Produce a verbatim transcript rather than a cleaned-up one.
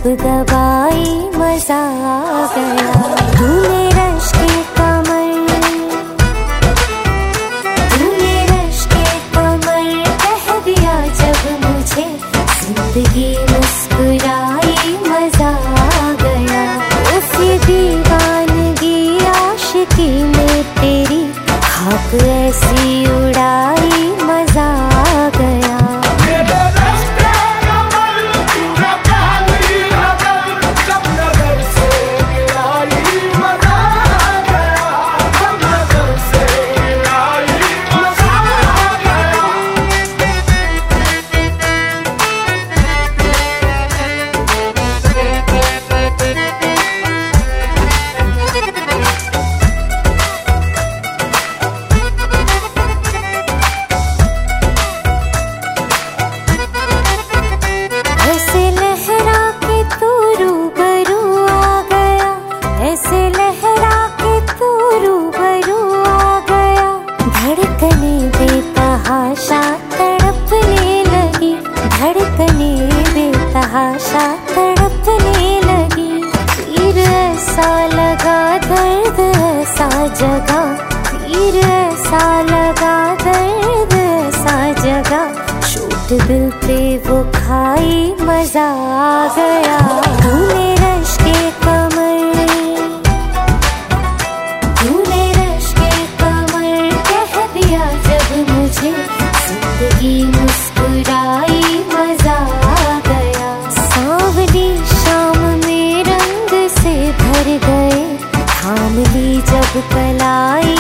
जब दबाई मजा आ गया। तूने रश के कमर तूने रश के कमर कह दिया जब मुझे, जिंदगी मुस्कुराई मजा आ गया। उस दीवानगी आशिकी में तेरी खाक ऐसी उड़ाई मजा आ गया। धड़कने बेतहाशा तड़पने लगी, धड़कने बेतहाशा तड़पने लगी। तीर ऐसा लगा दर्द ऐसा जगा, तीर ऐसा लगा दर्द ऐसा जगा। चोट दिल पे वो खाई मजा आ गया। तूने रश के कमर तूने रश के कमर कह दिया जब मुझे, जिंदगी मुस्कुराई मजा आ गया। सांवली शाम में रंग से भर गए, थाम ली जब कलाई